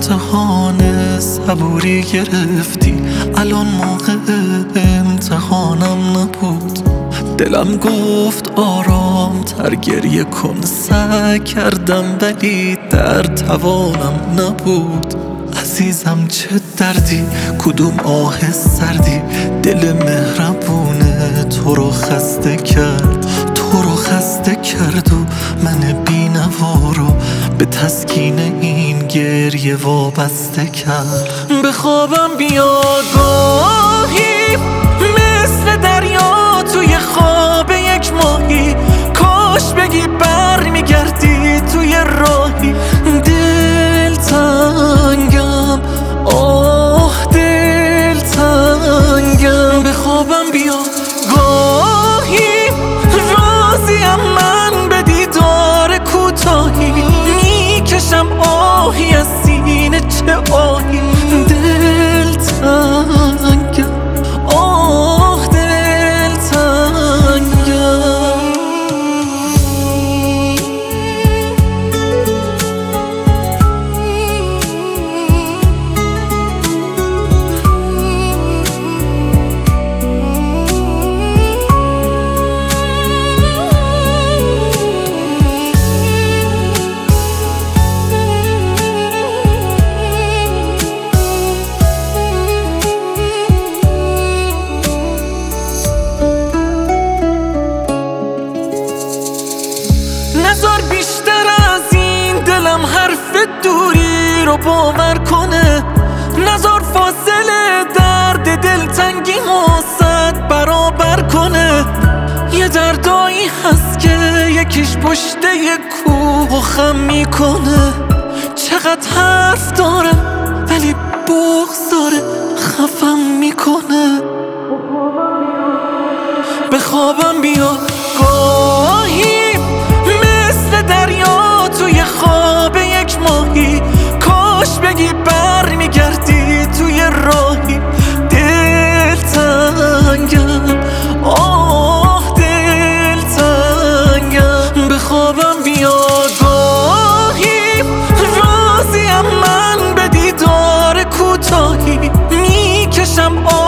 امتحان صبوری گرفتی، الان موقع امتحانم نبود. دلم گفت آرام تر گریه کن، سعی کردم ولی در توانم نبود. عزیزم چه دردی، کدوم آه سردی، دل مهربونه تو رو خسته کرد، تو رو خسته کرد و من بی‌نوا رو به تسکین این گریه وابسته کرد. به خوابم بیاد گاهی مثل دریا توی خواب یک ماهی، کاش بگی بر میگردی توی راهی. دل تنگم آه دل تنگم، به خوابم بیاد گاهی راضیم من به دیدار کوتاهی، میکشم آهی از سینه چه آهی. دل تنگم آه دل تنگم. نذار بیشتر از این دلم حرف دوری رو باور کنه، نذار فاصله درد دلتنگی صد برابر کنه. یه دردایی هست که یکیش پشته کوه خم میکنه، چقدر حرف دارم ولی بغض داره خفم میکنه. به خوابم بیا گاهی مثل دریا توی خواب یک ماهی، کاش بگی بر میگردی توی راهی. دل تنگم آه دل تنگم، به خوابم بیا گاهی راضیم من به دیدار کوتاهی، میکشم